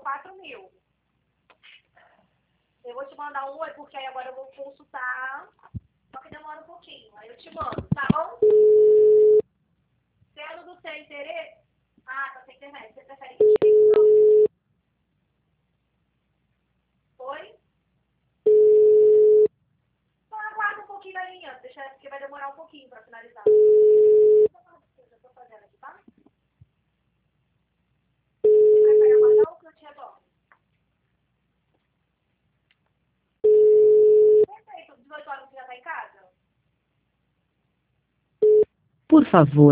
4.000. Eu vou te mandar um oi, porque aí agora eu vou consultar. Só que demora um pouquinho. Aí eu te mando, tá bom? Sendo do seu interesse... Ah, tá sem internet. Você prefere que eu te ligue? Oi? Só aguarda um pouquinho na linha. Deixa, porque vai demorar um pouquinho pra finalizar. Já tô fazendo aqui, tá? Você prefere aguardar ou que eu te retorno? Perfeito. 18 horas você já tá em casa? Por favor,